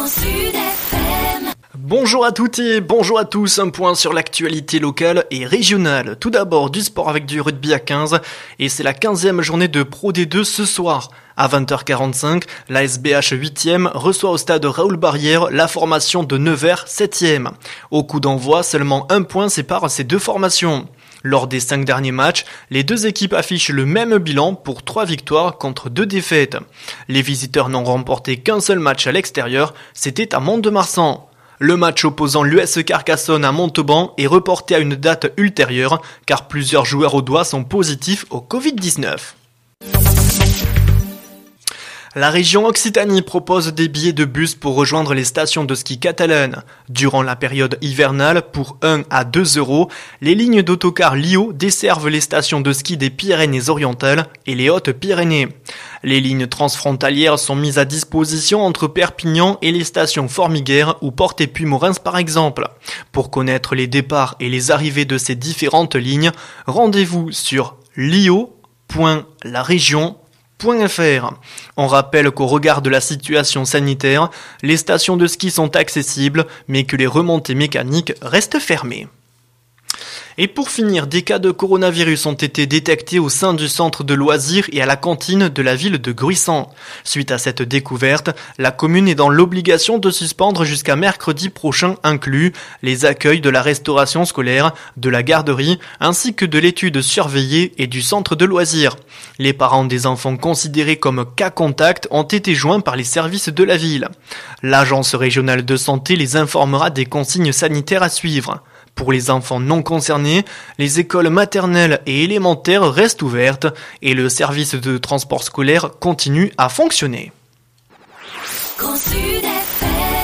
Bonjour à toutes et bonjour à tous, un point sur l'actualité locale et régionale. Tout d'abord du sport avec du rugby à 15 et c'est la 15e journée de Pro D2 ce soir. À 20h45, la SBH 8e reçoit au stade Raoul Barrière la formation de Nevers 7e. Au coup d'envoi, seulement un point sépare ces deux formations. Lors des 5 derniers matchs, les deux équipes affichent le même bilan pour 3 victoires contre 2 défaites. Les visiteurs n'ont remporté qu'un seul match à l'extérieur, c'était à Mont-de-Marsan. Le match opposant l'US Carcassonne à Montauban est reporté à une date ultérieure car plusieurs joueurs au doigt sont positifs au Covid-19. La région Occitanie propose des billets de bus pour rejoindre les stations de ski catalanes. Durant la période hivernale, pour 1 à 2 €, les lignes d'autocar Lio desservent les stations de ski des Pyrénées-Orientales et les Hautes-Pyrénées. Les lignes transfrontalières sont mises à disposition entre Perpignan et les stations Formiguères ou Portet-Puymorens par exemple. Pour connaître les départs et les arrivées de ces différentes lignes, rendez-vous sur lio.laregion.fr. On rappelle qu'au regard de la situation sanitaire, les stations de ski sont accessibles, mais que les remontées mécaniques restent fermées. Et pour finir, des cas de coronavirus ont été détectés au sein du centre de loisirs et à la cantine de la ville de Gruissant. Suite à cette découverte, la commune est dans l'obligation de suspendre jusqu'à mercredi prochain inclus les accueils de la restauration scolaire, de la garderie, ainsi que de l'étude surveillée et du centre de loisirs. Les parents des enfants considérés comme cas contact ont été joints par les services de la ville. L'agence régionale de santé les informera des consignes sanitaires à suivre. Pour les enfants non concernés, les écoles maternelles et élémentaires restent ouvertes et le service de transport scolaire continue à fonctionner.